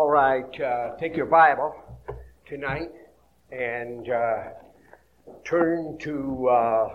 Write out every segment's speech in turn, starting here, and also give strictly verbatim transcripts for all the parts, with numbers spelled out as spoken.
All right, uh, take your Bible tonight and uh, turn to, uh,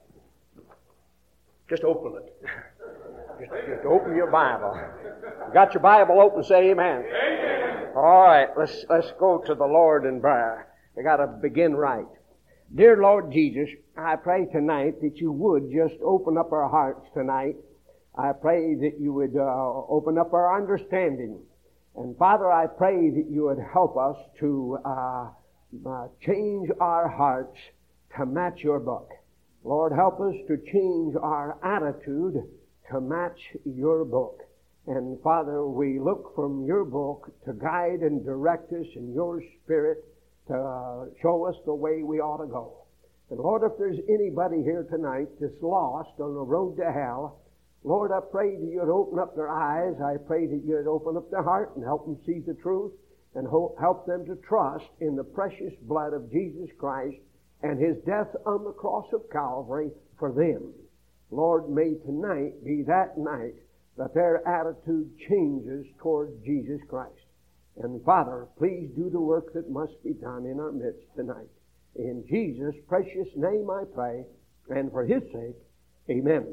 just open it. just, just open your Bible. Got your Bible open, say amen. Amen. All right, let's, let's go to the Lord in prayer. We got to begin right. Dear Lord Jesus, I pray tonight that you would just open up our hearts tonight. I pray that you would uh, open up our understanding. And Father, I pray that you would help us to uh, uh, change our hearts to match your book. Lord, help us to change our attitude to match your book. And Father, we look from your book to guide and direct us in your Spirit to uh, show us the way we ought to go. And Lord, if there's anybody here tonight that's lost on the road to hell, Lord, I pray that you'd open up their eyes. I pray that you'd open up their heart and help them see the truth and help them to trust in the precious blood of Jesus Christ and his death on the cross of Calvary for them. Lord, may tonight be that night that their attitude changes towards Jesus Christ. And Father, please do the work that must be done in our midst tonight. In Jesus' precious name I pray, and for his sake, amen.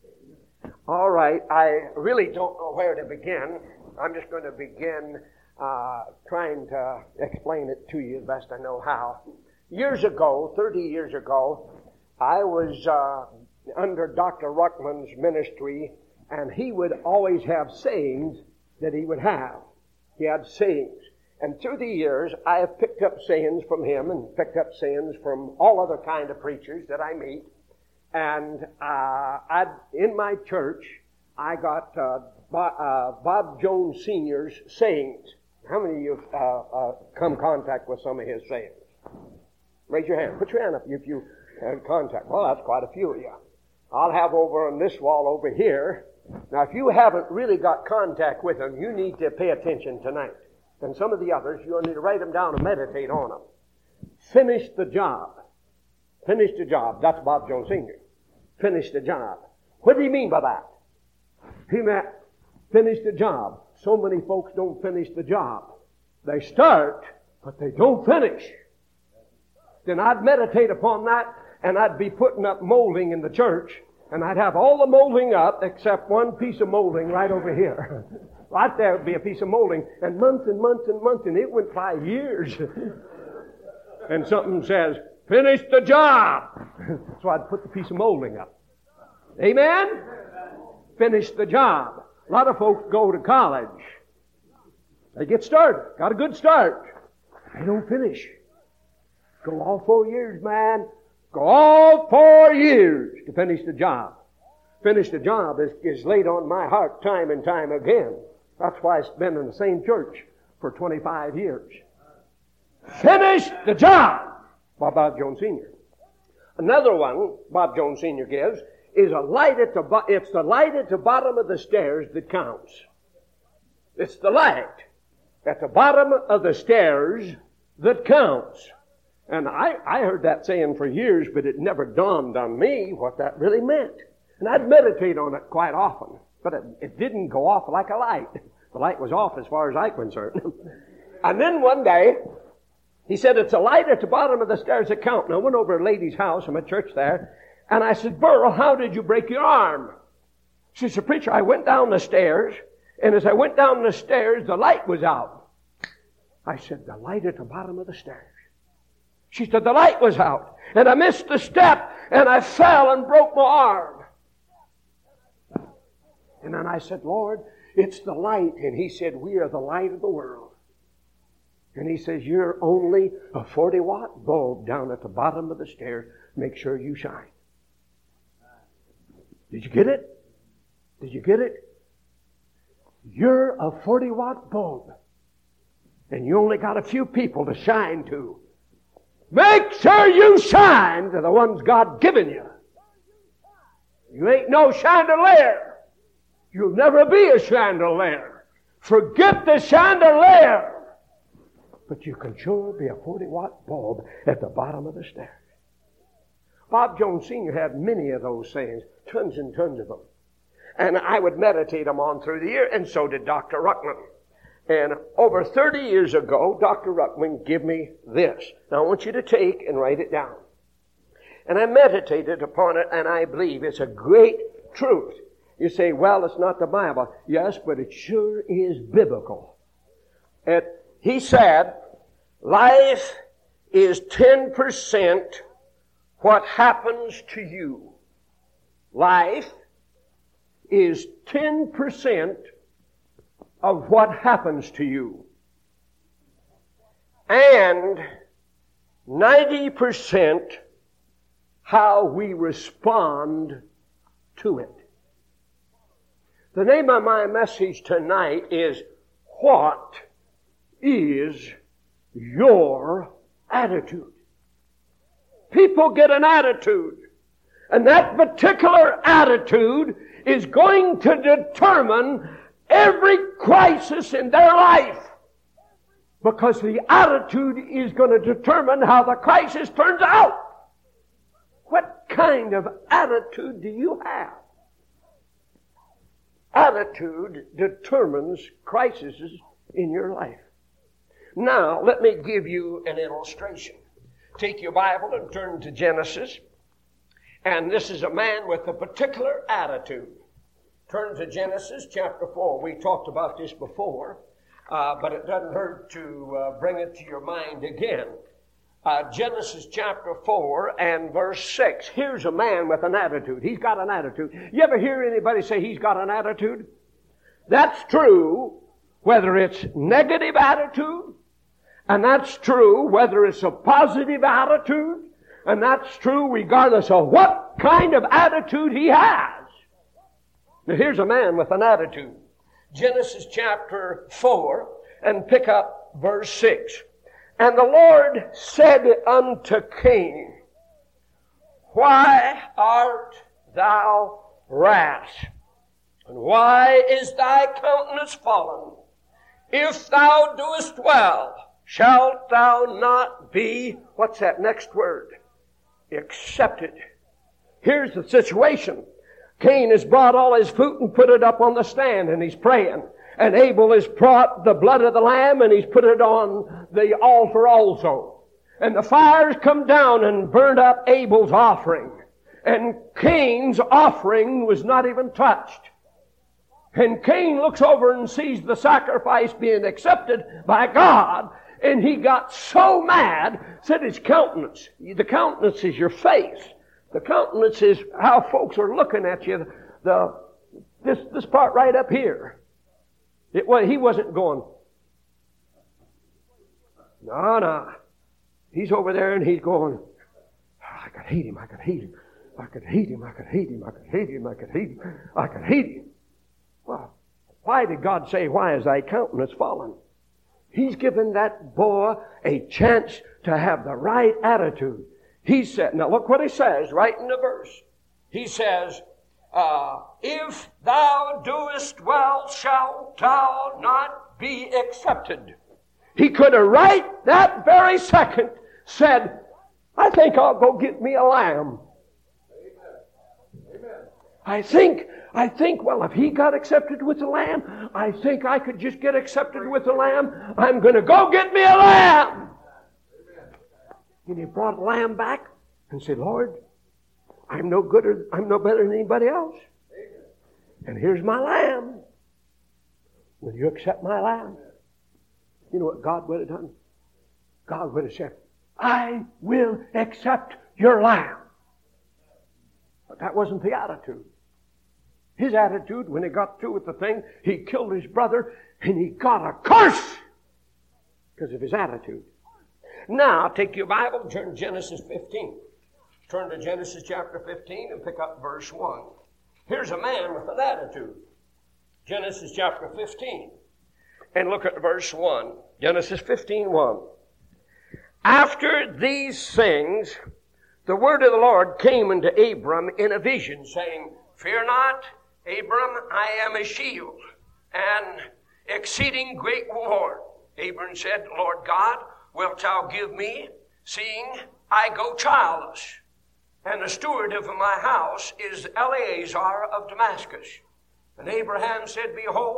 All right, I really don't know where to begin. I'm just going to begin uh, trying to explain it to you as best I know how. Years ago, thirty years ago, I was uh, under Doctor Ruckman's ministry, and he would always have sayings that he would have. He had sayings. And through the years, I have picked up sayings from him and picked up sayings from all other kind of preachers that I meet. And uh, I'd, in my church, I got uh, Bob, uh, Bob Jones Senior's sayings. How many of you have uh, uh, come in contact with some of his sayings? Raise your hand. Put your hand up if you had contact. Well, that's quite a few of you. I'll have over on this wall over here. Now, if you haven't really got contact with them, you need to pay attention tonight. And some of the others, you'll need to write them down and meditate on them. Finish the job. Finish the job. That's Bob Jones Senior Finish the job. What do you mean by that? He meant finish the job. So many folks don't finish the job. They start, but they don't finish. Then I'd meditate upon that, and I'd be putting up molding in the church, and I'd have all the molding up except one piece of molding right over here. Right there would be a piece of molding, and months and months and months, and it went by years. And something says, finish the job. So I'd put the piece of molding up. Amen? Finish the job. A lot of folks go to college. They get started. Got a good start. They don't finish. Go all four years, man. Go all four years to finish the job. Finish the job is, is laid on my heart time and time again. That's why I've been in the same church for twenty-five years. Finish the job. By Bob Jones Senior Another one Bob Jones Senior gives is a light at the bo- it's the light at the bottom of the stairs that counts. It's the light at the bottom of the stairs that counts. And I, I heard that saying for years, but it never dawned on me what that really meant. And I'd meditate on it quite often, but it, it didn't go off like a light. The light was off as far as I'm concerned. And then one day, he said, it's a light at the bottom of the stairs that count. And I went over to a lady's house in my church there, and I said, Burl, how did you break your arm? She said, preacher, I went down the stairs, and as I went down the stairs, the light was out. I said, the light at the bottom of the stairs. She said, the light was out, and I missed the step, and I fell and broke my arm. And then I said, Lord, it's the light. And he said, we are the light of the world. And he says, you're only a forty watt bulb down at the bottom of the stairs. Make sure you shine. Did you get it? Did you get it? You're a forty watt bulb. And you only got a few people to shine to. Make sure you shine to the ones God given you. You ain't no chandelier. You'll never be a chandelier. Forget the chandelier. But you can sure be a forty watt bulb at the bottom of the stairs. Bob Jones Senior had many of those sayings, tons and tons of them. And I would meditate them on through the year, and so did Doctor Ruckman. And over thirty years ago, Doctor Ruckman gave me this. Now I want you to take and write it down. And I meditated upon it, and I believe it's a great truth. You say, well, it's not the Bible. Yes, but it sure is biblical. It, he said, life is ten percent what happens to you. Life is ten percent of what happens to you. And ninety percent how we respond to it. The name of my message tonight is, what is your attitude? People get an attitude, and that particular attitude is going to determine every crisis in their life, because the attitude is going to determine how the crisis turns out. What kind of attitude do you have? Attitude determines crises in your life. Now, let me give you an illustration. Take your Bible and turn to Genesis. And this is a man with a particular attitude. Turn to Genesis chapter four. We talked about this before, uh, but it doesn't hurt to uh, bring it to your mind again. Uh, Genesis chapter four and verse six. Here's a man with an attitude. He's got an attitude. You ever hear anybody say he's got an attitude? That's true whether it's negative attitude, and that's true whether it's a positive attitude, and that's true regardless of what kind of attitude he has. Now here's a man with an attitude. Genesis chapter four, and pick up verse six. And the Lord said unto Cain, why art thou wrath? And why is thy countenance fallen? If thou doest well, shalt thou not be, what's that next word? Accepted. Here's the situation. Cain has brought all his food and put it up on the stand, and he's praying. And Abel has brought the blood of the lamb, and he's put it on the altar also. And the fires come down and burned up Abel's offering. And Cain's offering was not even touched. And Cain looks over and sees the sacrifice being accepted by God, and he got so mad, said his countenance. The countenance is your face. The countenance is how folks are looking at you. The, this, this part right up here. It was, he wasn't going, no, no. He's over there and he's going, I could hate him, I could hate him, I could hate him, I could hate him, I could hate him, I could hate him, I could hate him. Well, why did God say, why is thy countenance fallen? He's given that boy a chance to have the right attitude. He said, now look what he says right in the verse. He says, uh, if thou doest well, shalt thou not be accepted. He could have right that very second said, I think I'll go get me a lamb. Amen. Amen. I think, I think, well, if he got accepted with the lamb, I think I could just get accepted with the lamb. I'm going to go get me a lamb. And he brought a lamb back and said, Lord, I'm no good, I'm no better than anybody else. And here's my lamb. Will you accept my lamb? You know what God would have done? God would have said, I will accept your lamb. But that wasn't the attitude. His attitude, when he got through with the thing, he killed his brother and he got a curse because of his attitude. Now, take your Bible and turn to Genesis fifteen. Turn to Genesis chapter fifteen and pick up verse one. Here's a man with an attitude. Genesis chapter fifteen. And look at verse one. Genesis fifteen, one. After these things, the word of the Lord came unto Abram in a vision, saying, Fear not, Abram, I am a shield, and exceeding great reward. Abram said, Lord God, wilt thou give me, seeing I go childless? And the steward of my house is Eleazar of Damascus. And Abraham said, Behold,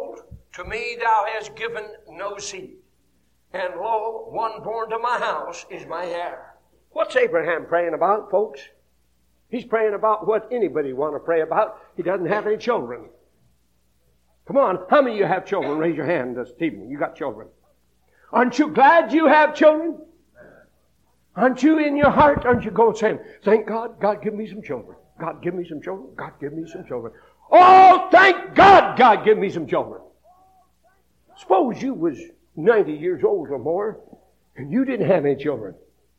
to me thou hast given no seed, and lo, one born to my house is my heir. What's Abraham praying about, folks? He's praying about what anybody want to pray about. He doesn't have any children. Come on, how many of you have children? Raise your hand this evening. You got children. Aren't you glad you have children? Aren't you in your heart? Aren't you going saying, thank God, God give me some children. God give me some children. God give me some children. Oh, thank God, God give me some children. Suppose you was ninety years old or more and you didn't have any children.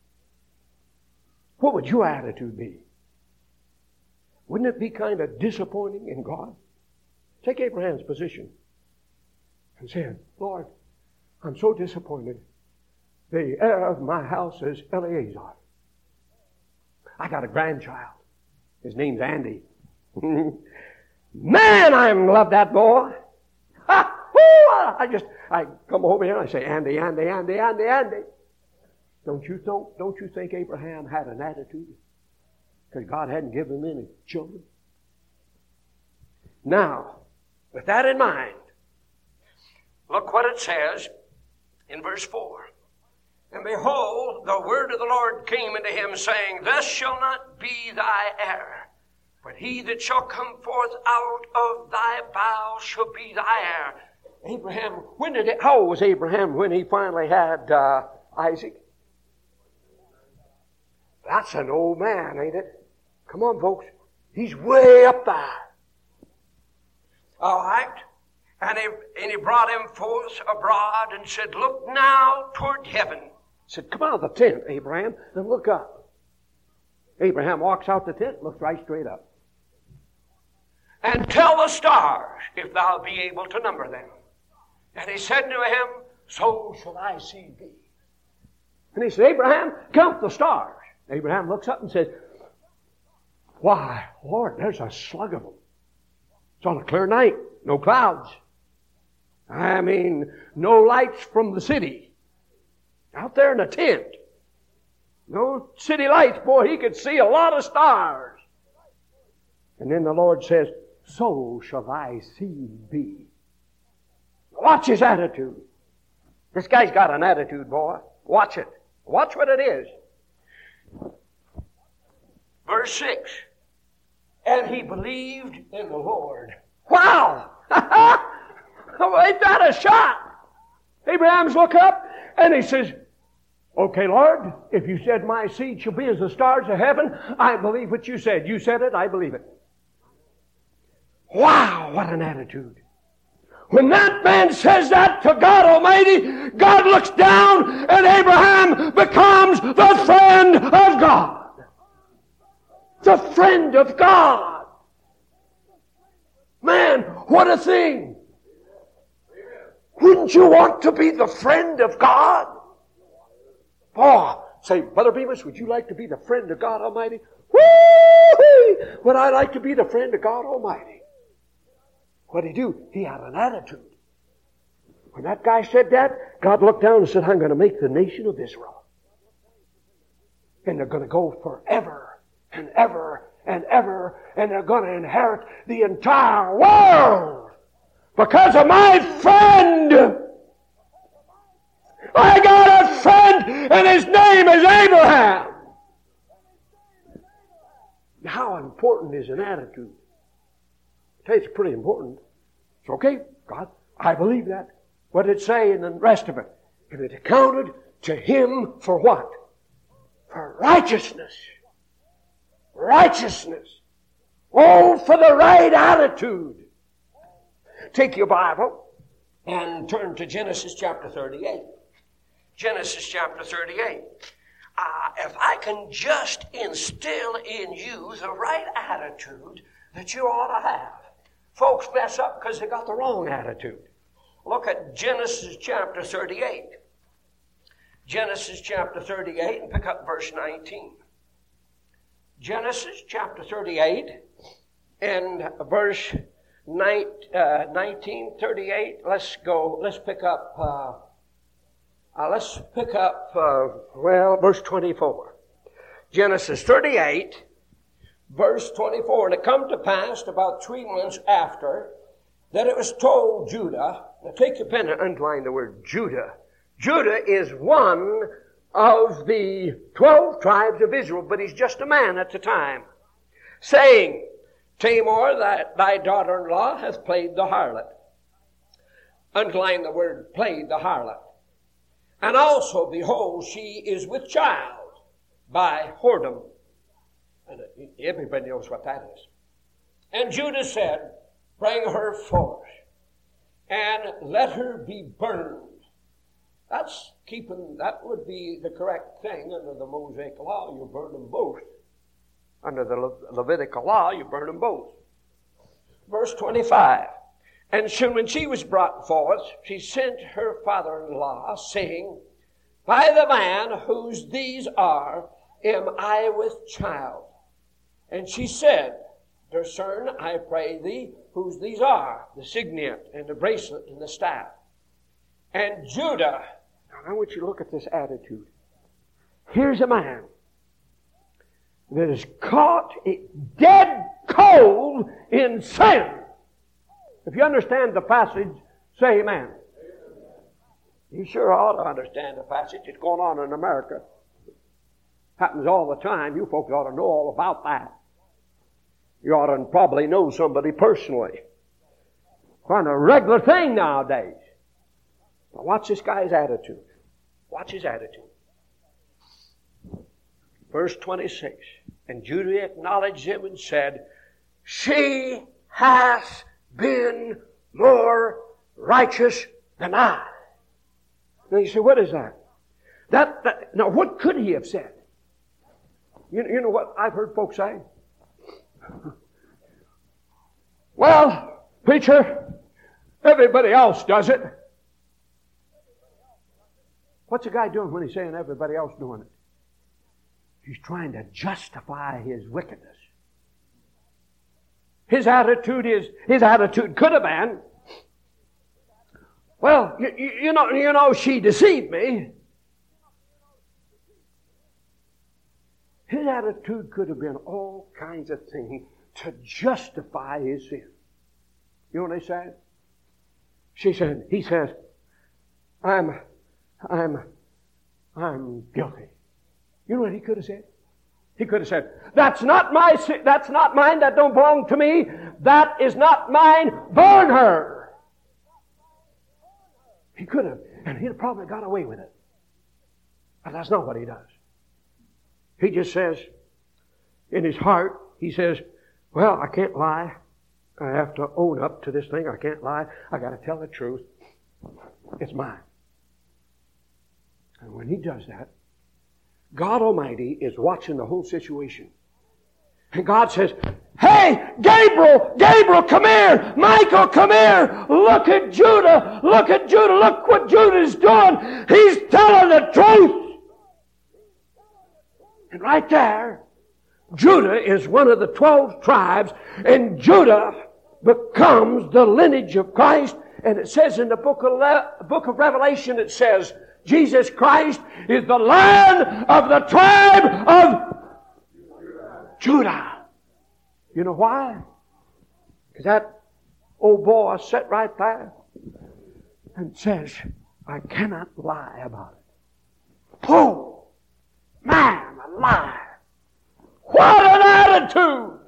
What would your attitude be? Wouldn't it be kind of disappointing in God? Take Abraham's position and say, Lord, I'm so disappointed. The heir of my house is Eleazar. I got a grandchild. His name's Andy. Man, I love that boy. Ha! Woo! I just, I come over here and I say, Andy, Andy, Andy, Andy, Andy. Don't you, don't, don't you think Abraham had an attitude? Because God hadn't given him any children. Now, with that in mind, look what it says in verse four. And behold, the word of the Lord came unto him, saying, This shall not be thy heir, but he that shall come forth out of thy bowels shall be thy heir. Abraham, when did it, how old was Abraham when he finally had uh, Isaac? That's an old man, ain't it? Come on, folks. He's way up there. All right. And he, and he brought him forth abroad and said, Look now toward heaven. He said, Come out of the tent, Abraham, and look up. Abraham walks out the tent, looks right straight up. And tell the stars, if thou be able to number them. And he said to him, So shall thy seed be. And he said, Abraham, count the stars. Abraham looks up and says, Why, Lord, there's a slug of them. It's on a clear night, no clouds. I mean, no lights from the city. Out there in a tent. No city lights. Boy, he could see a lot of stars. And then the Lord says, So shall thy seed be. Watch his attitude. This guy's got an attitude, boy. Watch it. Watch what it is. Verse six. And he believed in the Lord. Wow! Ain't that a shot? Abraham's look up and he says, Okay, Lord, if you said my seed shall be as the stars of heaven, I believe what you said. You said it, I believe it. Wow, what an attitude. When that man says that to God Almighty, God looks down and Abraham becomes the friend of God. The friend of God. Man, what a thing. Wouldn't you want to be the friend of God? Oh, say, Brother Bemis, would you like to be the friend of God Almighty? Woo! Would I like to be the friend of God Almighty? What did he do? He had an attitude. When that guy said that, God looked down and said, I'm going to make the nation of Israel. And they're going to go forever and ever and ever, and they're going to inherit the entire world because of my friend. I got a friend, and his name is Abraham. How important is an attitude? I tell you, it's pretty important. It's okay, God, I believe that. What did it say in the rest of it? And it accounted to him for what? For righteousness. Righteousness. Oh, for the right attitude. Take your Bible and turn to Genesis chapter thirty-eight. Genesis chapter thirty-eight. Uh, if I can just instill in you the right attitude that you ought to have. Folks mess up because they got the wrong attitude. Look at Genesis chapter thirty-eight. Genesis chapter thirty-eight and pick up verse nineteen. Genesis chapter thirty-eight and verse nineteen, thirty-eight. Let's go, let's pick up, uh, uh, let's pick up, uh, well, verse twenty-four. Genesis thirty-eight, verse twenty-four. And it come to pass about three months after that it was told Judah Now take your pen and underline the word Judah. Judah is one of the twelve tribes of Israel, but he's just a man at the time. Saying, Tamar, thy, thy daughter-in-law, hath played the harlot. Underline the word played the harlot. And also, behold, she is with child by whoredom. And everybody knows what that is. And Judah said, bring her forth, and let her be burned. That's keeping, that would be the correct thing under the Mosaic law. You burn them both. Under the Le- Levitical law, you burn them both. Verse twenty-five. And she, when she was brought forth, she sent her father-in-law, saying, by the man whose these are, am I with child. And she said, discern, I pray thee, whose these are, the signet and the bracelet and the staff. And Judah, now I want you to look at this attitude. Here's a man that is caught dead cold in sin. If you understand the passage, say amen. You sure ought to understand the passage. It's going on in America. Happens all the time. You folks ought to know all about that. You ought to probably know somebody personally. Quite a regular thing nowadays. But watch this guy's attitude. Watch his attitude. Verse twenty-six. And Judah acknowledged him and said, she hath been more righteous than I. Now you say, what is that? That, that now what could he have said? You, you know what I've heard folks say? Well, preacher, everybody else does it. What's a guy doing when he's saying everybody else doing it? He's trying to justify his wickedness. His attitude is, his attitude could have been, well, you, you know, you know, she deceived me. His attitude could have been all kinds of things to justify his sin. You know what they said? She said, he says, I'm, I'm, I'm guilty. You know what he could have said? He could have said, that's not my sin, that's not mine, that don't belong to me, that is not mine, burn her. He could have, and he'd have probably got away with it. But that's not what he does. He just says, in his heart, he says, well, I can't lie. I have to own up to this thing. I can't lie. I got to tell the truth. It's mine. And when he does that, God Almighty is watching the whole situation. And God says, hey, Gabriel, Gabriel, come here. Michael, come here. Look at Judah. Look at Judah. Look what Judah's doing. He's telling the truth. And right there, Judah is one of the twelve tribes, and Judah becomes the lineage of Christ. And it says in the book of, Le- book of Revelation, it says, Jesus Christ is the Lion of the tribe of Judah. You know why? Because that old boy sat right there and says, I cannot lie about it. Oh, man, a lie. What an attitude!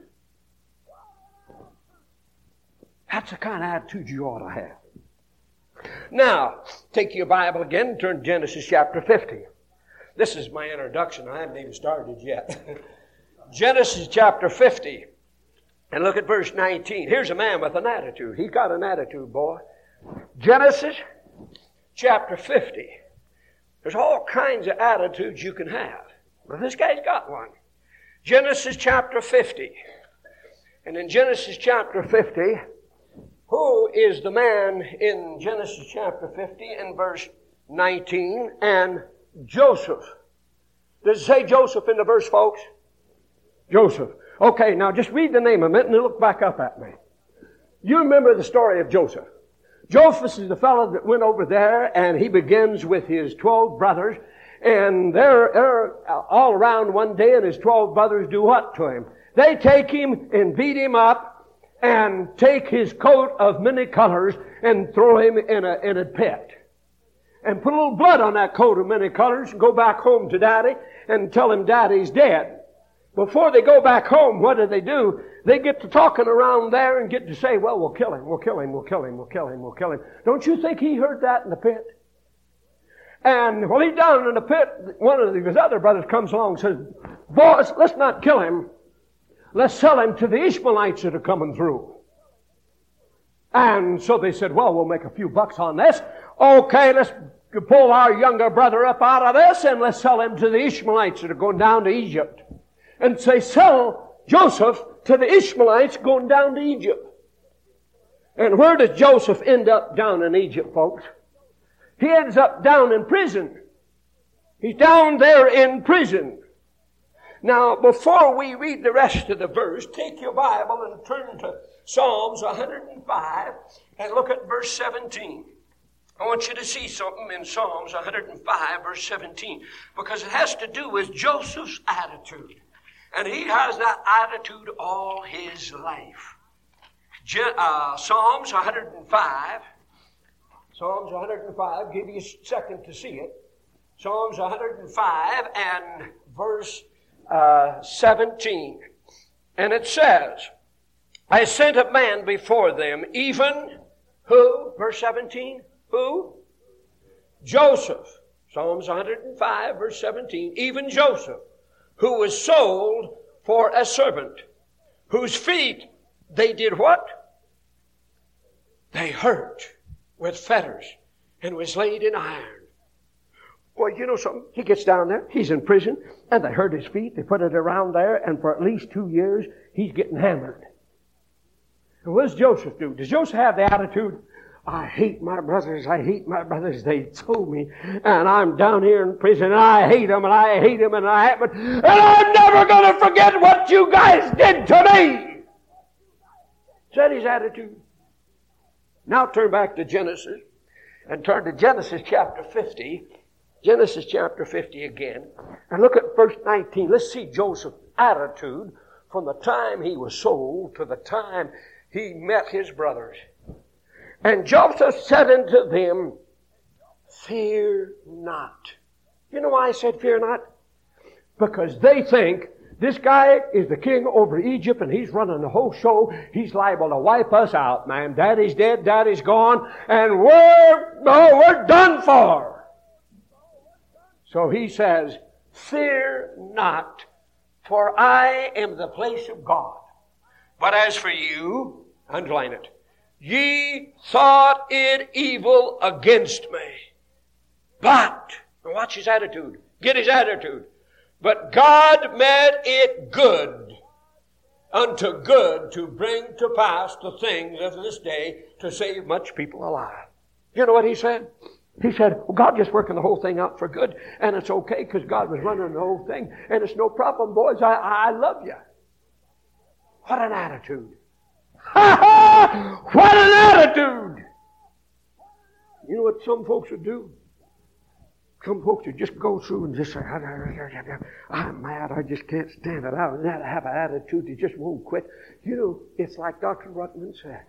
That's the kind of attitude you ought to have. Now, take your Bible again and turn to Genesis chapter fifty. This is my introduction. I haven't even started yet. Genesis chapter fifty. And look at verse nineteen. Here's a man with an attitude. He's got an attitude, boy. Genesis chapter fifty. There's all kinds of attitudes you can have. Well, this guy's got one. Genesis chapter fifty. And in Genesis chapter fifty, who is the man in Genesis chapter fifty and verse nineteen? And Joseph. Does it say Joseph in the verse, folks? Joseph. Okay, now just read the name a minute and then look back up at me. You remember the story of Joseph. Joseph is the fellow that went over there, and he begins with his twelve brothers, and they're, they're all around one day, and his twelve brothers do what to him? They take him and beat him up, and take his coat of many colors and throw him in a, in a pit. And put a little blood on that coat of many colors and go back home to Daddy and tell him Daddy's dead. Before they go back home, what do they do? They get to talking around there and get to say, well, we'll kill him, we'll kill him, we'll kill him, we'll kill him, we'll kill him. Don't you think he heard that in the pit? And while he's down in the pit, one of his other brothers comes along and says, boys, let's not kill him. Let's sell him to the Ishmaelites that are coming through. And so they said, well, we'll make a few bucks on this. Okay, let's pull our younger brother up out of this and let's sell him to the Ishmaelites that are going down to Egypt. And say, sell Joseph to the Ishmaelites going down to Egypt. And where does Joseph end up down in Egypt, folks? He ends up down in prison. He's down there in prison. Now, before we read the rest of the verse, take your Bible and turn to Psalms one hundred five and look at verse seventeen. I want you to see something in Psalms one hundred five, verse seventeen, because it has to do with Joseph's attitude. And he has that attitude all his life. Je- uh, Psalms one hundred five. Psalms one hundred five. Give you a second to see it. Psalms one hundred five and verse uh, seventeen. And it says, I sent a man before them, even who? Verse seventeen. Who? Joseph. Psalms one hundred five, verse seventeen. Even Joseph, who was sold for a servant, whose feet they did what? They hurt with fetters and was laid in iron. Well, you know something? He gets down there, he's in prison, and they hurt his feet, they put it around there, and for at least two years, he's getting hammered. And what does Joseph do? Does Joseph have the attitude, I hate my brothers, I hate my brothers, they told me, and I'm down here in prison, and I hate them, and I hate them, and I hate them, and I'm never going to forget what you guys did to me? Is that his attitude? Now turn back to Genesis, and turn to Genesis chapter fifty, Genesis chapter fifty again, and look at verse nineteen. Let's see Joseph's attitude from the time he was sold to the time he met his brothers. And Joseph said unto them, fear not. You know why I said fear not? Because they think this guy is the king over Egypt and he's running the whole show. He's liable to wipe us out, man. Daddy's dead, Daddy's gone, and we're, oh, we're done for. So he says, fear not, for I am the place of God. But as for you, underline it, ye thought it evil against me. But, and watch his attitude. Get his attitude. But God made it good unto good to bring to pass the things of this day to save much people alive. You know what he said? He said, well, God just working the whole thing out for good, and it's okay because God was running the whole thing, and it's no problem, boys. I, I love you. What an attitude. Ha ha! What an attitude! You know what some folks would do? Some folks would just go through and just say, I'm mad, I just can't stand it. I have an attitude that just won't quit. You know, it's like Doctor Ruckman said.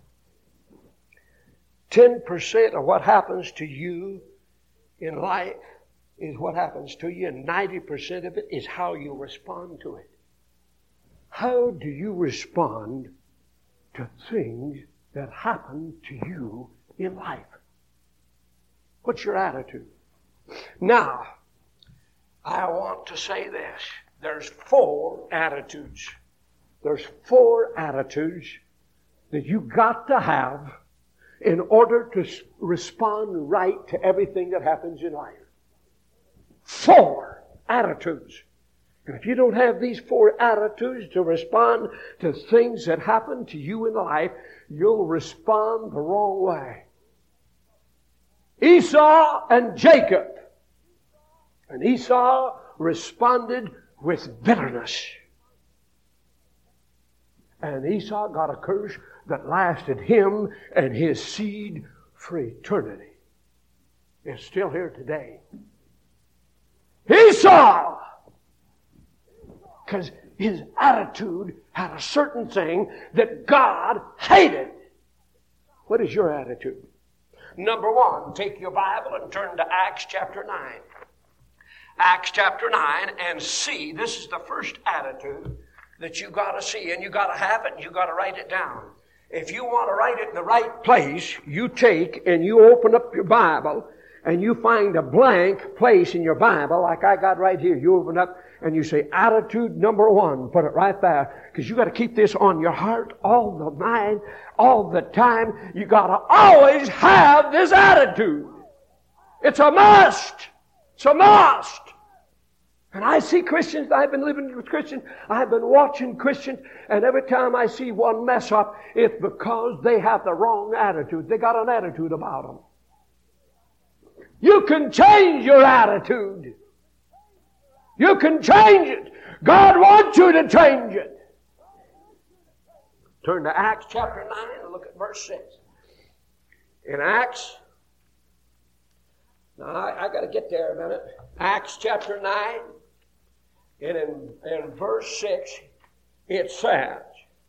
ten percent of what happens to you in life is what happens to you, and ninety percent of it is how you respond to it. How do you respond to things that happen to you in life? What's your attitude? Now, I want to say this. There's four attitudes. There's four attitudes that you got to have in order to respond right to everything that happens in life. Four attitudes. And if you don't have these four attitudes to respond to things that happen to you in life, you'll respond the wrong way. Esau and Jacob. And Esau responded with bitterness. And Esau got a curse that lasted him and his seed for eternity. It's still here today. Esau! Because his attitude had a certain thing that God hated. What is your attitude? Number one, take your Bible and turn to Acts chapter nine. Acts chapter nine, and see, this is the first attitude that you got to see, and you got to have it, and you got to write it down. If you want to write it in the right place, you take and you open up your Bible, and you find a blank place in your Bible, like I got right here. You open up and you say, attitude number one. Put it right there. Because you got to keep this on your heart all the mind, all the time. You got to always have this attitude. It's a must. It's a must. And I see Christians, I've been living with Christians, I've been watching Christians, and every time I see one mess up, it's because they have the wrong attitude. They got an attitude about them. You can change your attitude. You can change it. God wants you to change it. Turn to Acts chapter nine and look at verse six. In Acts, now I, I got to get there a minute. Acts chapter nine, and in, in verse six, it says,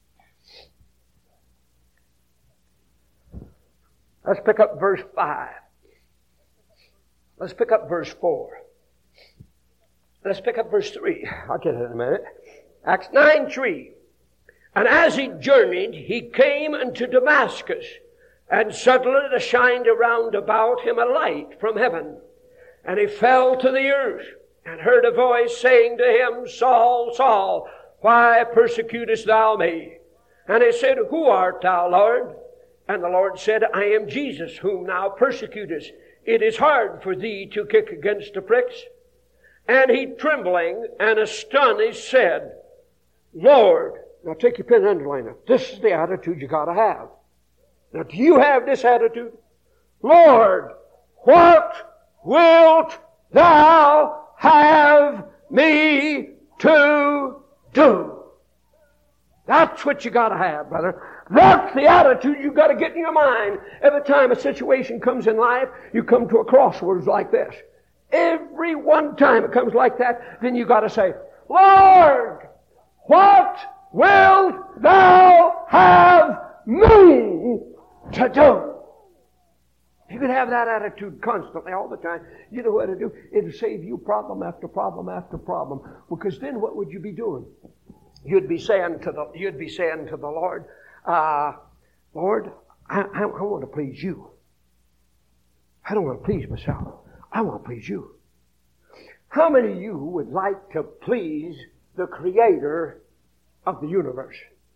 let's pick up verse five. Let's pick up verse four. Let's pick up verse three. I'll get it in a minute. Acts nine three. And as he journeyed, he came unto Damascus, and suddenly there shined around about him a light from heaven. And he fell to the earth, and heard a voice saying to him, Saul, Saul, why persecutest thou me? And he said, Who art thou, Lord? And the Lord said, I am Jesus, whom thou persecutest. It is hard for thee to kick against the pricks. And he, trembling and astonished, said, Lord, now take your pen and underline it. This is the attitude you got to have. Now, do you have this attitude? Lord, what wilt thou have me to do? That's what you got to have, brother. That's the attitude you got to get in your mind. Every time a situation comes in life, you come to a crossroads like this. Every one time it comes like that, then you got to say, Lord, what wilt thou have me to do? You can have that attitude constantly all the time. You know what to do? It'll save you problem after problem after problem. Because then what would you be doing? You'd be saying to the you'd be saying to the Lord, uh, Lord, I, I, I want to please you. I don't want to please myself. I want to please you. How many of you would like to please the Creator of the universe?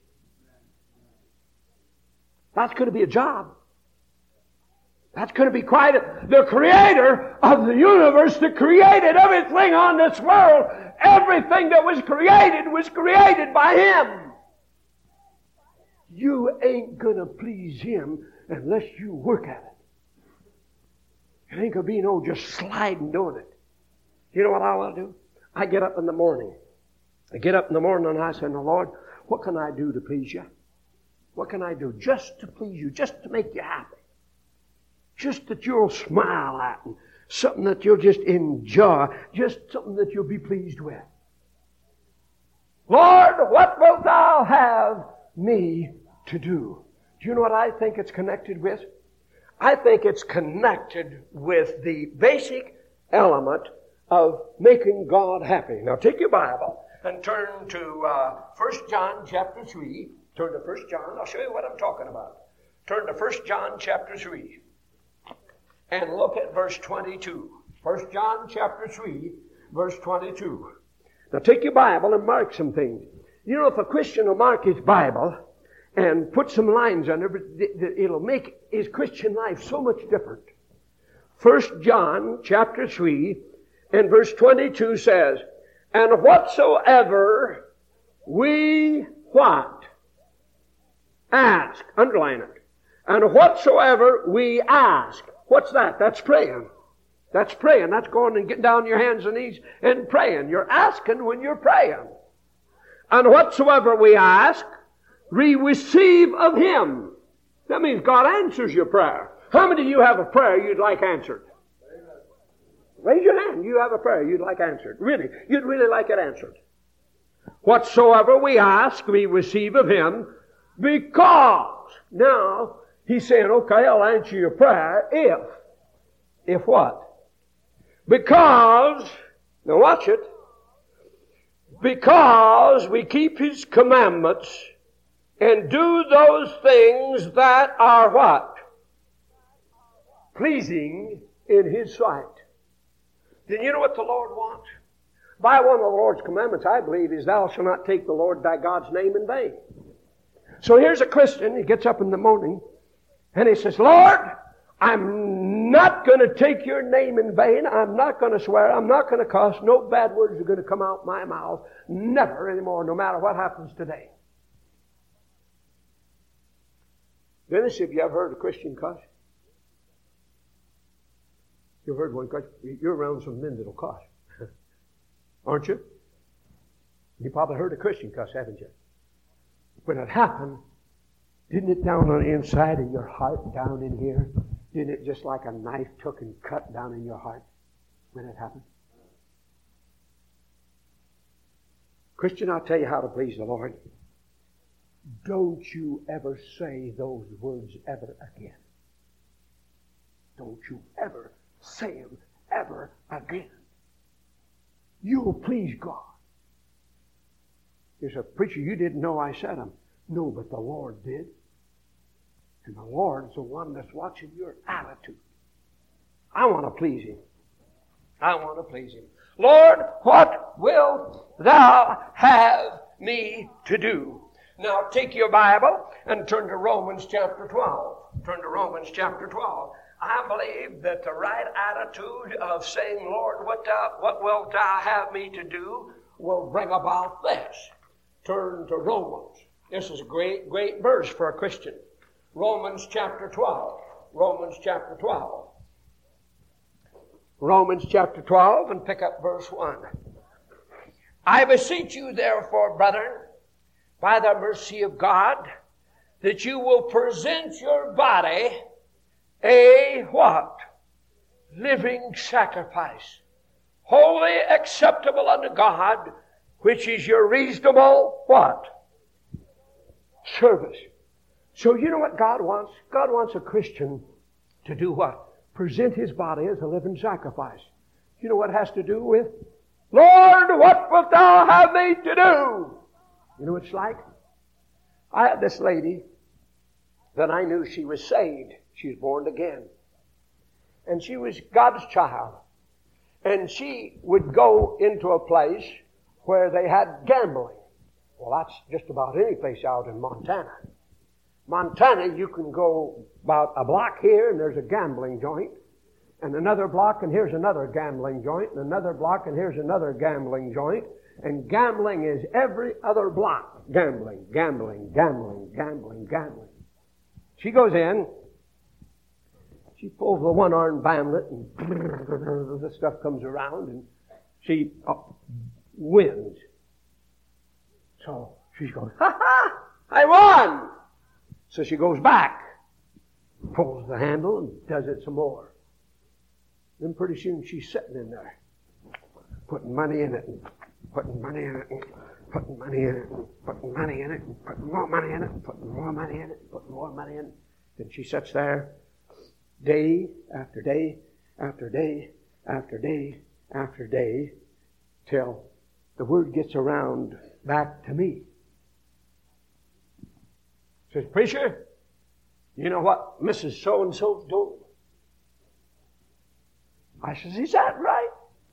That's going to be a job. That's going to be quite a... The Creator of the universe that created everything on this world, everything that was created was created by Him. You ain't going to please Him unless you work at it. It ain't going to be no just sliding doing it. You know what I want to do? I get up in the morning. I get up in the morning and I say, no, Lord, what can I do to please you? What can I do just to please you, just to make you happy? Just that you'll smile at, and something that you'll just enjoy, just something that you'll be pleased with. Lord, what wilt thou have me to do? Do you know what I think it's connected with? I think it's connected with the basic element of making God happy. Now take your Bible and turn to uh, First John chapter three. Turn to First John. I'll show you what I'm talking about. Turn to First John chapter three. And look at verse twenty-two. First John chapter three, verse twenty-two. Now take your Bible and mark some things. You know, if a Christian will mark his Bible and put some lines under it, it'll make his Christian life so much different. First John chapter three and verse twenty-two says, And whatsoever we what? Ask. Underline it. And whatsoever we ask. What's that? That's praying. That's praying. That's going and getting down on your hands and knees and praying. You're asking when you're praying. And whatsoever we ask, we receive of Him. That means God answers your prayer. How many of you have a prayer you'd like answered? Raise your hand. You have a prayer you'd like answered. Really. You'd really like it answered. whatsoever we ask, we receive of Him, because. Now, He's saying, okay, I'll answer your prayer if. If what? Because, now watch it, because we keep His commandments and do those things that are what? Pleasing in His sight. Then you know what the Lord wants? By one of the Lord's commandments, I believe, is thou shalt not take the Lord thy God's name in vain. So here's a Christian, he gets up in the morning, and he says, Lord, I'm not going to take your name in vain. I'm not going to swear. I'm not going to cuss. No bad words are going to come out my mouth. Never anymore, no matter what happens today. Dennis, have you ever heard a Christian cuss? You've heard one cuss. You're around some men that'll cuss. Aren't you? You probably heard a Christian cuss, haven't you? When it happened, didn't it down on the inside of your heart, down in here? Didn't it just like a knife took and cut down in your heart when it happened? Christian, I'll tell you how to please the Lord. Don't you ever say those words ever again. Don't you ever say them ever again. You'll please God. You said, preacher, you didn't know I said them. No, but the Lord did. And the Lord's the one that's watching your attitude. I want to please Him. I want to please Him. Lord, what will thou have me to do? Now take your Bible and turn to Romans chapter twelve. Turn to Romans chapter twelve. I believe that the right attitude of saying, Lord, what, thou, what wilt thou have me to do, will bring about this. Turn to Romans. This is a great, great verse for a Christian. Romans chapter twelve. Romans chapter twelve. Romans chapter twelve, and pick up verse one. I beseech you therefore, brethren, by the mercy of God, that you will present your body a what? Living sacrifice, holy acceptable unto God, which is your reasonable what? Service. So you know what God wants? God wants a Christian to do what? Present his body as a living sacrifice. You know what it has to do with? Lord, what wilt thou have me to do? You know what it's like? I had this lady that I knew she was saved. She was born again. And she was God's child. And she would go into a place where they had gambling. Well, that's just about any place out in Montana. Montana, you can go about a block here and there's a gambling joint. And another block and here's another gambling joint. And another block and here's another gambling joint. And gambling is every other block. Gambling, gambling, gambling, gambling, gambling. She goes in. She pulls the one-armed bandit and the stuff comes around and she uh, wins. So she goes, ha ha, I won! So she goes back, pulls the handle and does it some more. Then pretty soon she's sitting in there, putting money in it and putting money in it and putting money in it and putting money in it and putting more money in it and putting more money in it and putting more money in it. Then she sits there day after day after day after day after day till the word gets around back to me. Says, preacher, you know what Missus So-and-so told? I says, is that right?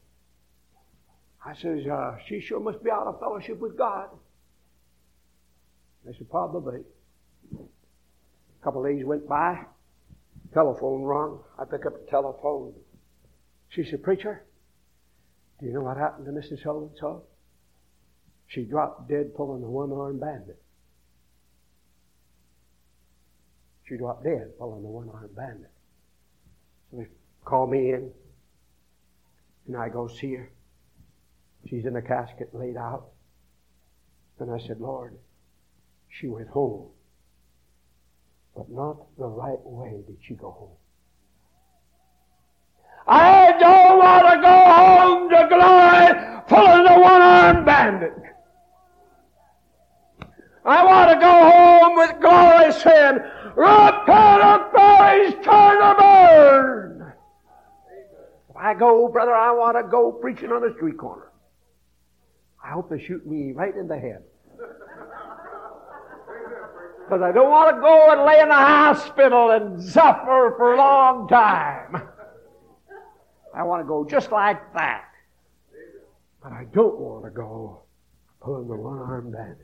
I says, uh, she sure must be out of fellowship with God. I said, probably. A couple of days went by. Telephone rung. I pick up the telephone. She said, preacher, do you know what happened to Missus So-and-so? She dropped dead pulling the one-armed bandit. She dropped dead pulling the one-armed bandit. So they called me in, and I go see her. She's in a casket laid out. And I said, Lord, she went home. But not the right way did she go home. I don't want to go home to glory pulling the one-armed bandit. I want to go home with glory saying, repent of bellies, turn to burn. If I go, brother, I want to go preaching on the street corner. I hope they shoot me right in the head. Because I don't want to go and lay in the hospital and suffer for a long time. I want to go just like that. But I don't want to go pulling the one-armed bandit.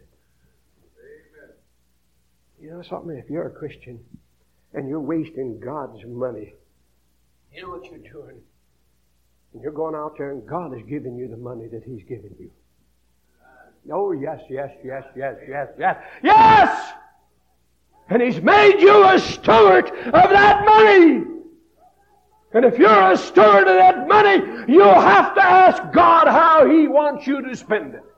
You know something? If you're a Christian and you're wasting God's money, you know what you're doing? And you're going out there and God is giving you the money that He's given you. Oh, yes, yes, yes, yes, yes, yes, yes! And He's made you a steward of that money. And if you're a steward of that money, you'll have to ask God how He wants you to spend it.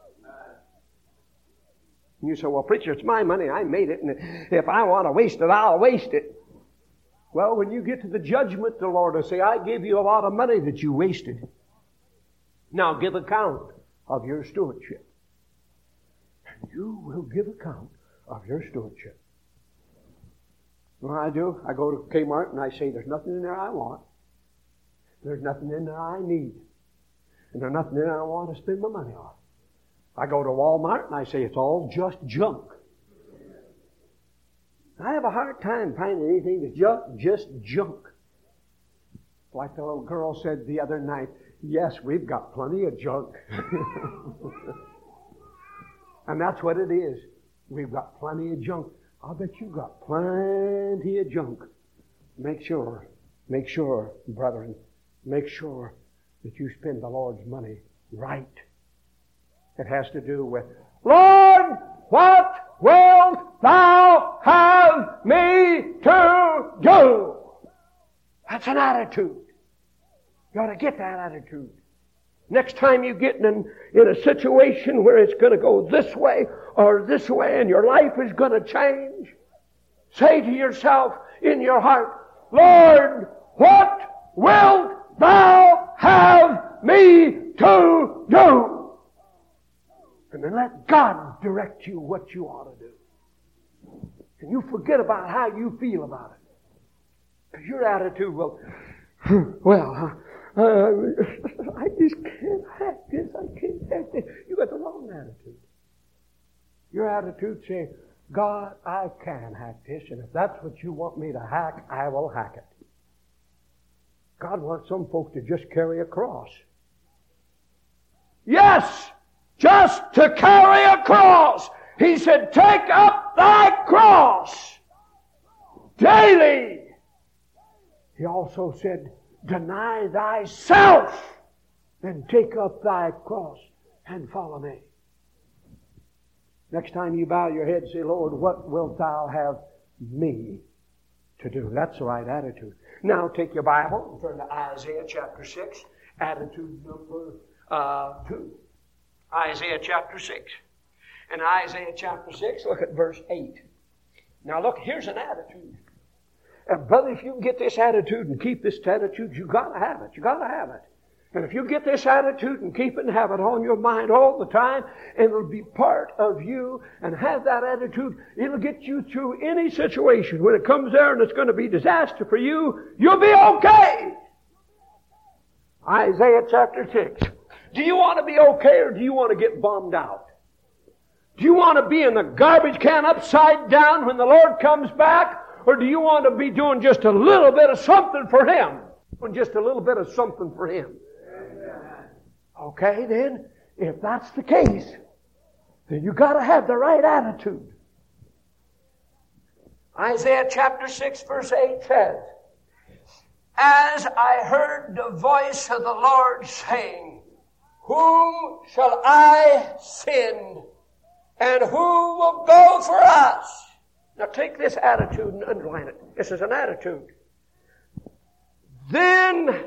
And you say, well, preacher, it's my money. I made it. And if I want to waste it, I'll waste it. Well, when you get to the judgment, the Lord will say, I gave you a lot of money that you wasted. Now give account of your stewardship. And you will give account of your stewardship. What I do, I go to Kmart and I say, there's nothing in there I want. There's nothing in there I need. And there's nothing in there I want to spend my money on. I go to Walmart and I say, it's all just junk. I have a hard time finding anything that's just, just junk. Like the little girl said the other night, yes, we've got plenty of junk. And that's what it is. We've got plenty of junk. I'll bet you've got plenty of junk. Make sure, make sure, brethren, make sure that you spend the Lord's money right. It has to do with, Lord, what wilt thou have me to do? That's an attitude. You ought to get that attitude. Next time you get in, in a situation where it's going to go this way or this way and your life is going to change, say to yourself in your heart, Lord, what wilt thou have me to do? And then let God direct you what you ought to do. And you forget about how you feel about it. Because your attitude will, well, uh, I just can't hack this, I can't hack this. You got the wrong attitude. Your attitude says, God, I can hack this, and if that's what you want me to hack, I will hack it. God wants some folks to just carry a cross. Yes! Just to carry a cross. He said, take up thy cross daily. He also said, deny thyself and take up thy cross and follow me. Next time you bow your head, say, Lord, what wilt thou have me to do? That's the right attitude. Now take your Bible and turn to Isaiah chapter six, attitude number uh, two. Isaiah chapter six. In Isaiah chapter six, look at verse eight. Now look, here's an attitude. And brother, if you can get this attitude and keep this attitude, you got to have it. You got to have it. And if you get this attitude and keep it and have it on your mind all the time, and it'll be part of you, and have that attitude, it'll get you through any situation. When it comes there and it's going to be disaster for you, you'll be okay. Isaiah chapter six. Do you want to be okay, or do you want to get bummed out? Do you want to be in the garbage can upside down when the Lord comes back? Or do you want to be doing just a little bit of something for Him? Doing just a little bit of something for Him. Okay, then, if that's the case, then you got to have the right attitude. Isaiah chapter six verse eight says, as I heard the voice of the Lord saying, whom shall I send, and who will go for us? Now take this attitude and underline it. This is an attitude. Then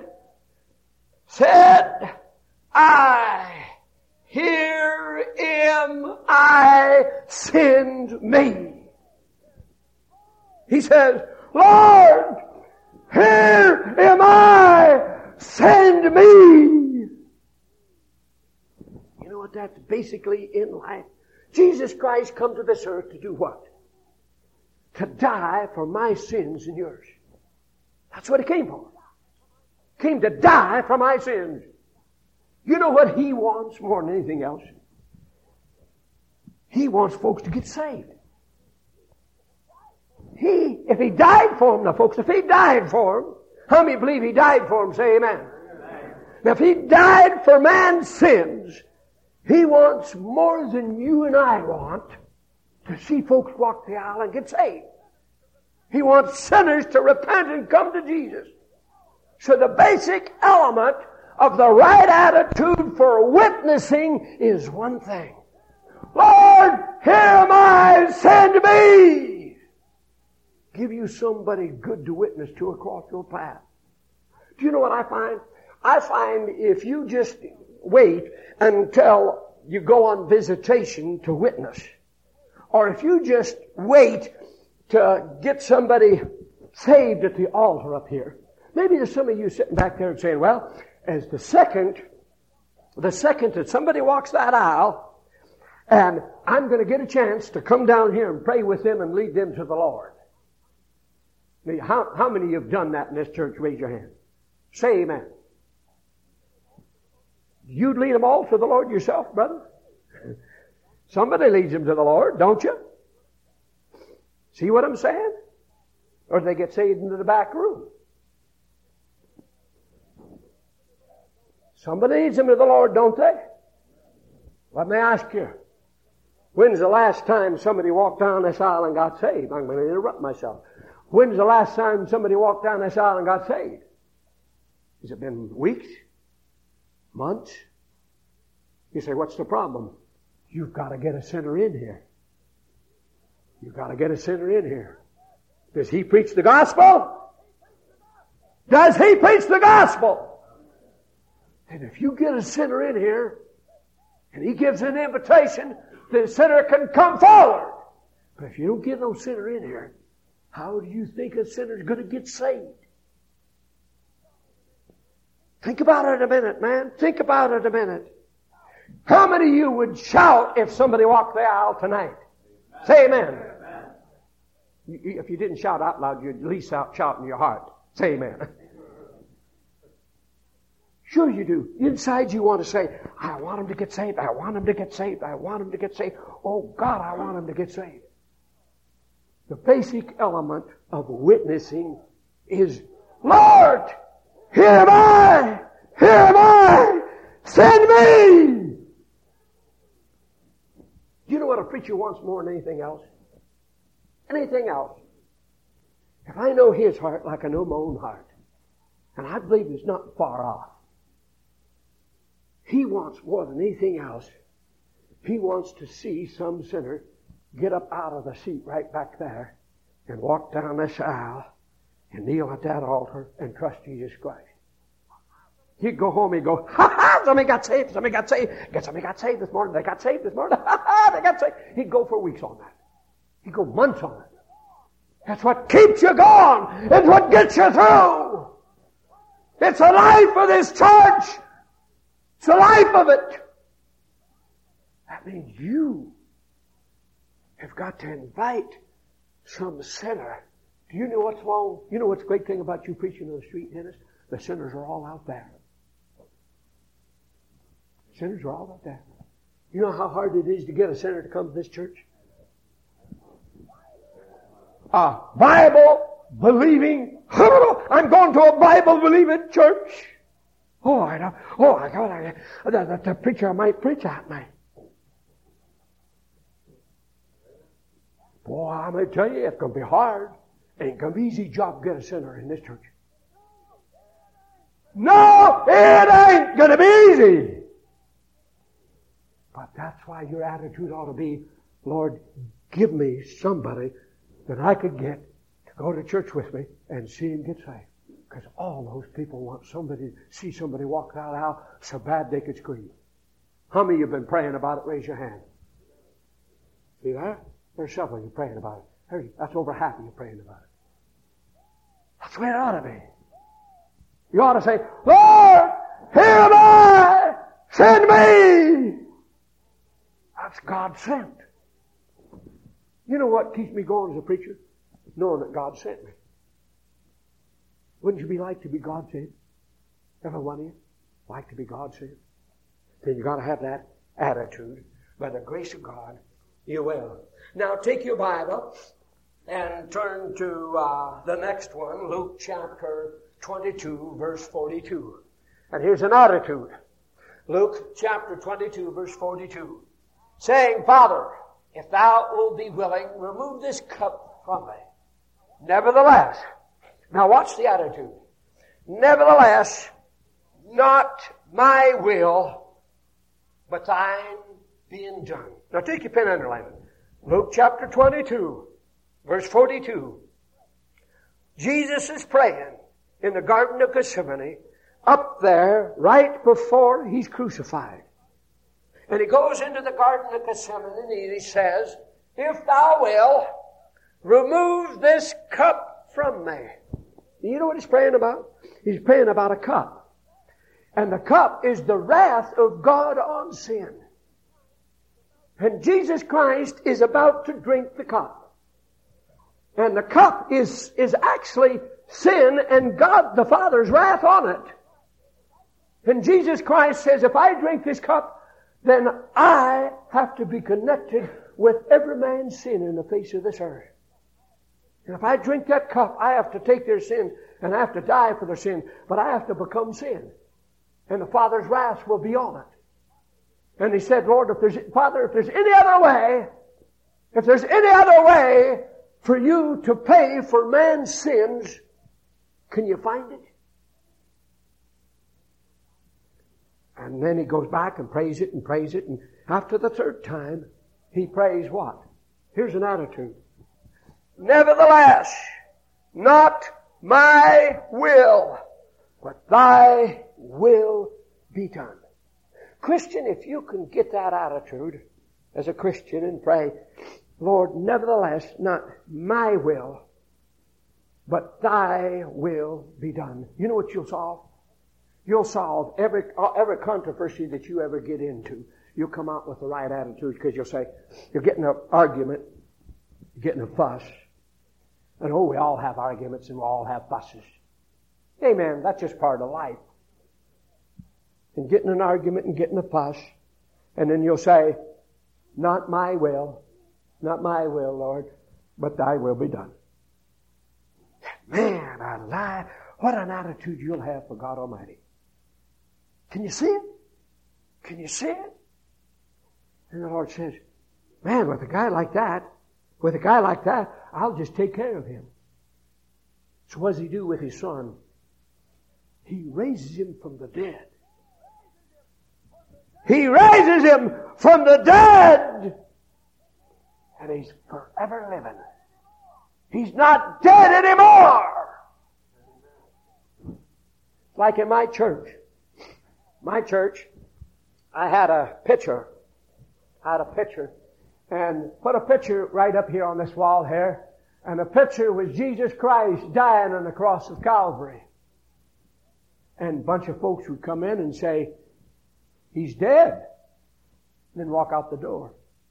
said I, here am I, send me. He says, Lord, here am I, send me. You know what that's basically in life? Jesus Christ come to this earth to do what? To die for my sins and yours. That's what He came for. He came to die for my sins. You know what He wants more than anything else? He wants folks to get saved. He, if He died for them, now folks, if He died for them, how many believe He died for them? Say amen. Amen. Now if He died for man's sins, He wants more than you and I want to see folks walk the aisle and get saved. He wants sinners to repent and come to Jesus. So the basic element of the right attitude for witnessing is one thing. Lord, here am I, send me! Give you somebody good to witness to across your path. Do you know what I find? I find if you just wait until you go on visitation to witness, or if you just wait to get somebody saved at the altar up here, maybe there's some of you sitting back there and saying, well, as the second, the second that somebody walks that aisle, and I'm going to get a chance to come down here and pray with them and lead them to the Lord. How, how many of you have done that in this church? Raise your hand. Say amen. You'd lead them all to the Lord yourself, brother? Somebody leads them to the Lord, don't you? See what I'm saying? Or do they get saved into the back room? Somebody leads them to the Lord, don't they? Let me ask you. When's the last time somebody walked down this aisle and got saved? I'm going to interrupt myself. When's the last time somebody walked down this aisle and got saved? Has it been weeks? Months? You say, what's the problem? You've got to get a sinner in here. You've got to get a sinner in here. Does he preach the gospel? Does he preach the gospel? And if you get a sinner in here, and he gives an invitation, the sinner can come forward. But if you don't get no sinner in here, how do you think a sinner's going to get saved? Think about it a minute, man. Think about it a minute. How many of you would shout if somebody walked the aisle tonight? Say amen. Amen. If you didn't shout out loud, you'd at least shout in your heart. Say amen. Sure you do. Inside you want to say, I want them to get saved. I want them to get saved. I want them to get saved. Oh God, I want them to get saved. The basic element of witnessing is, Lord, here am I! Here am I! Send me! You know what a preacher wants more than anything else? Anything else. If I know his heart like I know my own heart, and I believe it's not far off, he wants more than anything else. He wants to see some sinner get up out of the seat right back there and walk down this aisle and kneel at that altar and trust Jesus Christ. He'd go home and he'd go, ha ha, somebody got saved, somebody got saved, somebody got saved this morning, they got saved this morning, ha ha, they got saved. He'd go for weeks on that. He'd go months on it. That's what keeps you going. It's what gets you through. It's the life of this church. It's the life of it. That means you have got to invite some sinner. Do you know what's wrong? You know what's the great thing about you preaching on the street, Dennis? The sinners are all out there. Sinners are all out there. You know how hard it is to get a sinner to come to this church? A Bible-believing, I'm going to a Bible-believing church. Oh, I know. Oh, I got I, the, the, the preacher might preach at me. Boy, I'm going to tell you, it's going to be hard. It ain't going to be an easy job to get a sinner in this church. No, it ain't going to be easy. But that's why your attitude ought to be, Lord, give me somebody that I could get to go to church with me and see him get saved. Because all those people want somebody to see somebody walk that aisle so bad they could scream. How many of you have been praying about it? Raise your hand. See that? There's several of you praying about it. There's, that's over half of you praying about it. That's the way it ought to be. You ought to say, Lord, here am I! Send me! I've That's God sent. You know what keeps me going as a preacher? Knowing that God sent me. Wouldn't you be like to be God sent? Every one of you like to be God sent? Then you got to have that attitude. By the grace of God, you will. Now take your Bible and turn to uh, the next one, Luke chapter twenty-two, verse forty-two. And here's an attitude. Luke chapter twenty-two, verse forty-two. Saying, Father, if thou wilt be willing, remove this cup from me. Nevertheless, now watch the attitude. Nevertheless, not my will, but thine being done. Now take your pen and underline it. Luke chapter twenty-two, verse forty-two. Jesus is praying in the Garden of Gethsemane, up there right before He's crucified. And He goes into the Garden of Gethsemane and He says, if thou wilt, remove this cup from me. You know what He's praying about? He's praying about a cup. And the cup is the wrath of God on sin. And Jesus Christ is about to drink the cup. And the cup is, is actually sin and God the Father's wrath on it. And Jesus Christ says, if I drink this cup, then I have to be connected with every man's sin in the face of this earth. And if I drink that cup, I have to take their sin and I have to die for their sin, but I have to become sin. And the Father's wrath will be on it. And He said, Lord, if there's, Father, if there's any other way, if there's any other way for you to pay for man's sins, can you find it? And then He goes back and prays it and prays it. And after the third time, He prays what? Here's an attitude. Nevertheless, not my will, but thy will be done. Christian, if you can get that attitude as a Christian and pray, Lord, nevertheless, not my will, but thy will be done. You know what you'll solve? You'll solve every, every controversy that you ever get into. You'll come out with the right attitude because you'll say, you're getting an argument, you're getting a fuss. And oh, we all have arguments and we all have fusses. Amen. That's just part of life. And getting an argument and getting a fuss. And then you'll say, not my will, not my will, Lord, but thy will be done. Man, I lie. What an attitude you'll have for God Almighty. Can you see it? Can you see it? And the Lord says, man, with a guy like that, with a guy like that, I'll just take care of him. So what does He do with His Son? He raises Him from the dead. He raises Him from the dead. And He's forever living. He's not dead anymore. Like in my church. My church, I had a picture. I had a picture. And put a picture right up here on this wall here. And the picture was Jesus Christ dying on the cross of Calvary. And a bunch of folks would come in and say, He's dead. And then walk out the door.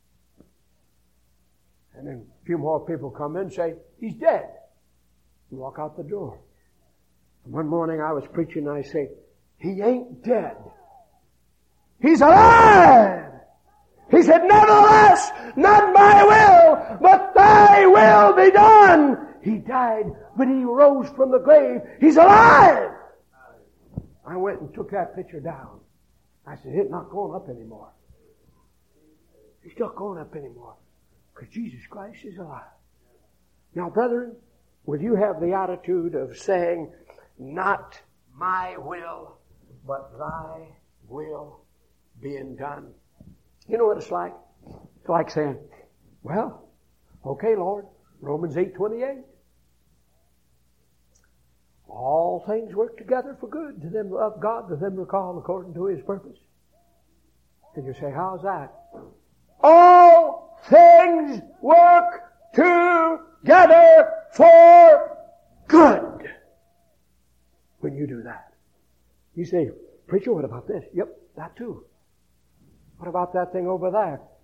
And then a few more people come in and say, He's dead. And walk out the door. And one morning I was preaching and I say, He ain't dead. He's alive! He said, nevertheless, not my will, but thy will be done. He died, but He rose from the grave. He's alive! I went and took that picture down. I said, it's not going up anymore. It's not going up anymore. Because Jesus Christ is alive. Now, brethren, will you have the attitude of saying, not my will, but thy will being done? You know what it's like? It's like saying, well, okay, Lord, Romans eight twenty-eight. All things work together for good to them who love God, to them who are called according to His purpose. And you say, how's that? All things work together for good. When you do that. You say, preacher, what about this? Yep, that too. What about that thing over there?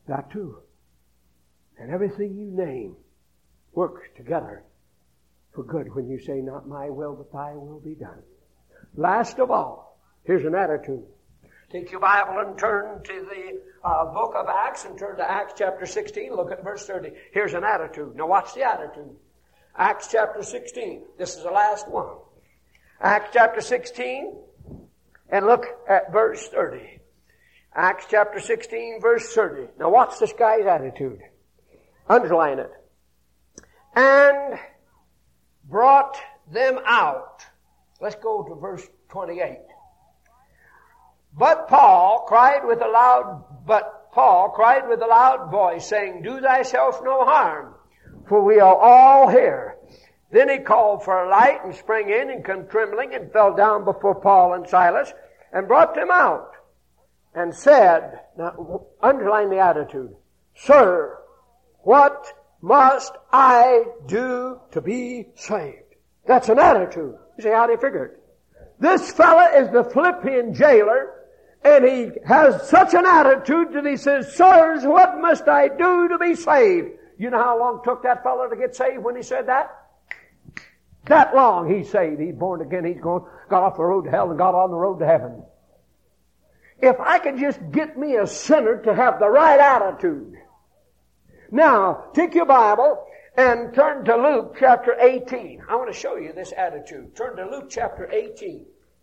That too. And everything you name works together for good when you say, not my will, but thy will be done. Last of all, here's an attitude. Take your Bible and turn to the uh, book of Acts and turn to Acts chapter sixteen. Look at verse thirty. Here's an attitude. Now watch the attitude. Acts chapter sixteen. This is the last one. Acts chapter sixteen and look at verse thirty. Acts chapter sixteen verse thirty. Now watch this guy's attitude. Underline it. And brought them out. Let's go to verse twenty-eight. But Paul cried with a loud, but Paul cried with a loud voice, saying, do thyself no harm, for we are all here. Then he called for a light and sprang in and came trembling and fell down before Paul and Silas and brought them out and said, now underline the attitude, Sir, what must I do to be saved? That's an attitude. You say, how do you figure it? This fella is the Philippian jailer, and he has such an attitude that he says, Sirs, what must I do to be saved? You know how long it took that fella to get saved when he said that? That long he's saved. He's born again. He's gone, got off the road to hell and got on the road to heaven. If I could just get me a sinner to have the right attitude. Now, take your Bible and turn to Luke chapter eighteen. I want to show you this attitude. Turn to Luke chapter eighteen.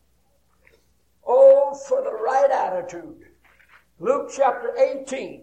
Oh, for the right attitude. Luke chapter eighteen.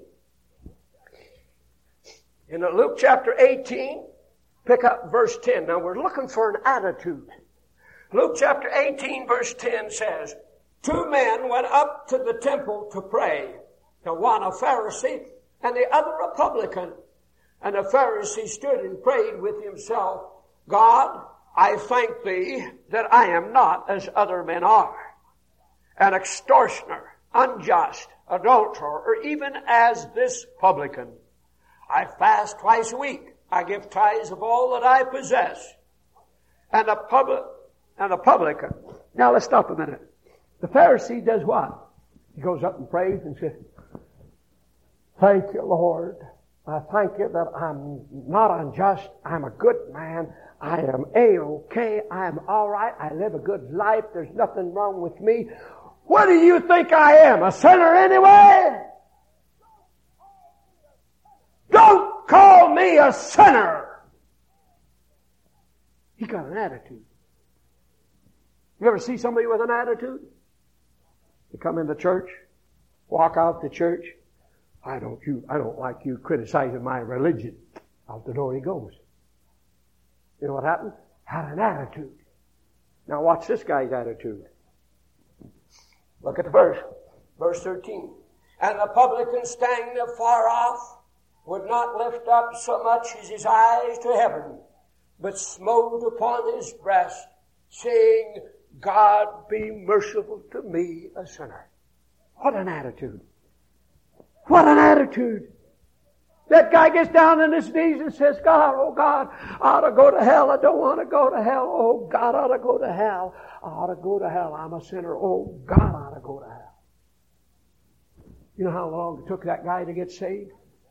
In Luke chapter eighteen, pick up verse ten. Now we're looking for an attitude. Luke chapter eighteen verse ten says, two men went up to the temple to pray. The one a Pharisee and the other a publican. And the Pharisee stood and prayed with himself, God, I thank thee that I am not as other men are, an extortioner, unjust, adulterer, or even as this publican. I fast twice a week. I give tithes of all that I possess. And a public, and a publican. Now let's stop a minute. The Pharisee does what? He goes up and prays and says, thank you, Lord. I thank you that I'm not unjust. I'm a good man. I am A-OK. I'm all right. I live a good life. There's nothing wrong with me. What do you think I am? A sinner anyway? Don't call me a sinner. He got an attitude. You ever see somebody with an attitude? They come into church, walk out the church. I don't you I don't like you criticizing my religion. Out the door he goes. You know what happened? Had an attitude. Now watch this guy's attitude. Look at the verse. Verse thirteen. And the publican standing afar off would not lift up so much as his eyes to heaven, but smote upon his breast, saying, God be merciful to me, a sinner. What an attitude. What an attitude. That guy gets down on his knees and says, God, oh God, I ought to go to hell. I don't want to go to hell. Oh God, I ought to go to hell. I ought to go to hell. I'm a sinner. Oh God, I ought to go to hell. You know how long it took that guy to get saved?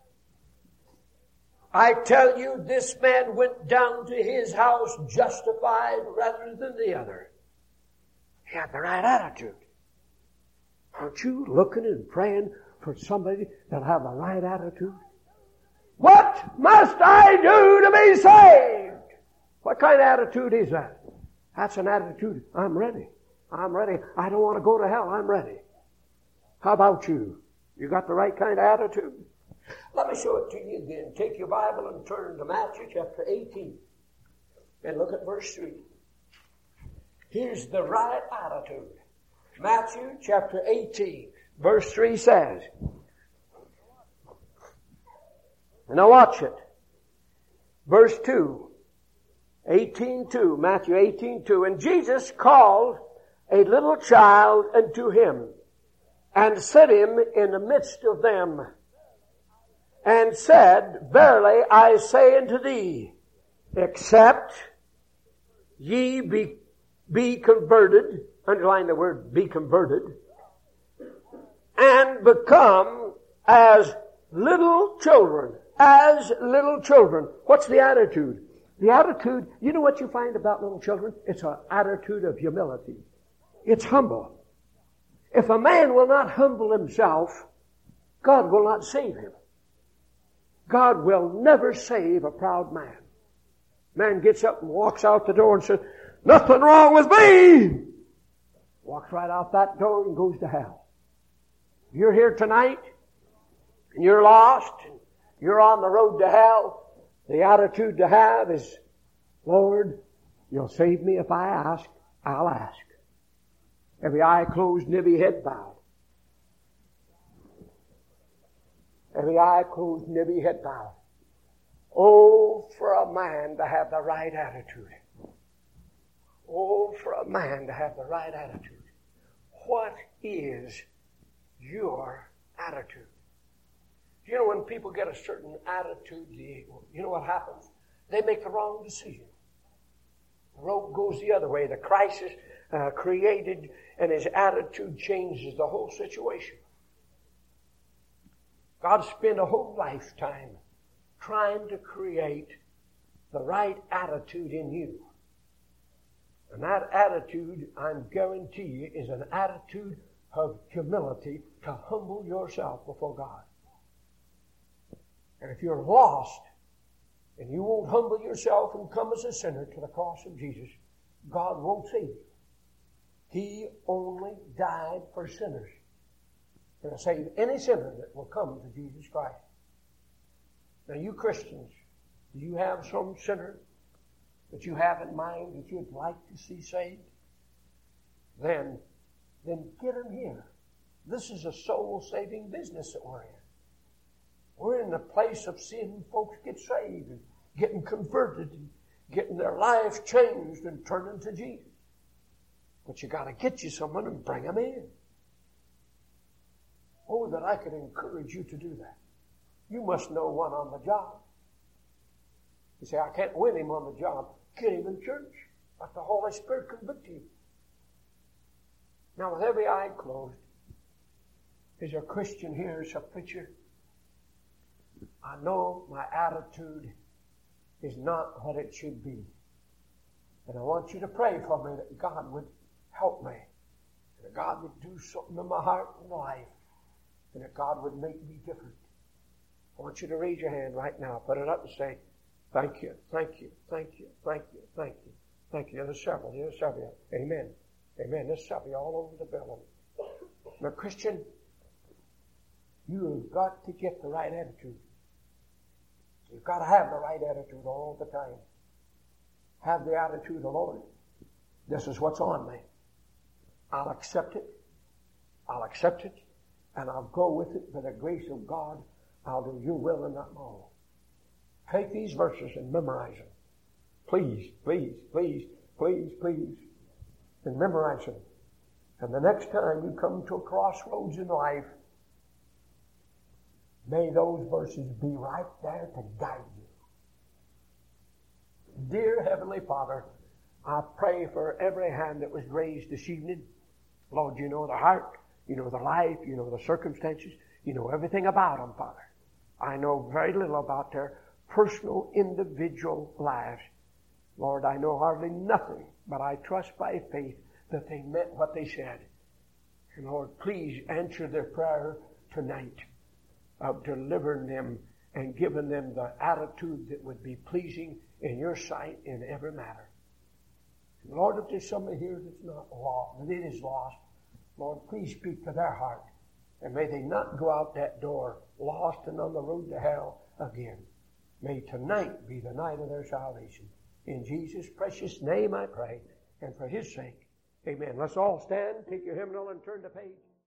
I tell you, this man went down to his house justified rather than the other. He had the right attitude. Aren't you looking and praying for somebody that'll have the right attitude? What must I do to be saved? What kind of attitude is that? That's an attitude. I'm ready. I'm ready. I don't want to go to hell. I'm ready. How about you? You got the right kind of attitude? Let me show it to you again. Take your Bible and turn to Matthew chapter eighteen. And look at verse three. Here's the right attitude. Matthew chapter eighteen. Verse three says, now watch it. Verse two. eighteen two. Matthew eighteen two. And Jesus called a little child unto him, and set him in the midst of them, and said, verily I say unto thee, except ye be, be converted, underline the word be converted, and become as little children, as little children. What's the attitude? The attitude, you know what you find about little children? It's an attitude of humility. It's humble. If a man will not humble himself, God will not save him. God will never save a proud man. Man gets up and walks out the door and says, nothing wrong with me. Walks right out that door and goes to hell. If you're here tonight and you're lost, and you're on the road to hell, the attitude to have is, Lord, you'll save me if I ask, I'll ask. Every eye closed and every head bowed. Every eye closed and every head bowed. Oh, for a man to have the right attitude. Oh, for a man to have the right attitude. What is your attitude? You know, when people get a certain attitude, you know what happens? They make the wrong decision. The road goes the other way. The crisis uh, created, and his attitude changes the whole situation. God spent a whole lifetime trying to create the right attitude in you. And that attitude, I guarantee you, is an attitude of humility, to humble yourself before God. And if you're lost and you won't humble yourself and come as a sinner to the cross of Jesus, God won't save you. He only died for sinners. To save any sinner that will come to Jesus Christ. Now you Christians, do you have some sinner that you have in mind that you'd like to see saved? Then, then get him here. This is a soul-saving business that we're in. We're in the place of seeing folks get saved and getting converted and getting their lives changed and turning to Jesus. But you got to get you someone and bring them in. Oh, that I could encourage you to do that. You must know one on the job. You say, I can't win him on the job. Get him in church. Let the Holy Spirit convict you. Now, with every eye closed, is there a Christian here, is a preacher? I know my attitude is not what it should be. And I want you to pray for me that God would help me. That God would do something in my heart and life. And that God would make me different. I want you to raise your hand right now. Put it up and say, thank you, thank you, thank you, thank you, thank you, thank you. There's several, there's several. Amen. Amen. There's several all over the building. Now, Christian, you've got to get the right attitude. You've got to have the right attitude all the time. Have the attitude of the Lord. This is what's on me. I'll accept it. I'll accept it. And I'll go with it by the grace of God. I'll do your will and not my own. Take these verses and memorize them. Please, please, please, please, please. And memorize them. And the next time you come to a crossroads in life, may those verses be right there to guide you. Dear Heavenly Father, I pray for every hand that was raised this evening. Lord, you know the heart. You know the life, you know the circumstances, you know everything about them, Father. I know very little about their personal, individual lives. Lord, I know hardly nothing, but I trust by faith that they meant what they said. And Lord, please answer their prayer tonight of delivering them and giving them the attitude that would be pleasing in your sight in every matter. And Lord, if there's somebody here that's not lost, that it is lost, Lord, please speak to their heart. And may they not go out that door lost and on the road to hell again. May tonight be the night of their salvation. In Jesus' precious name I pray. And for His sake, amen. Let's all stand, take your hymnal and turn the page.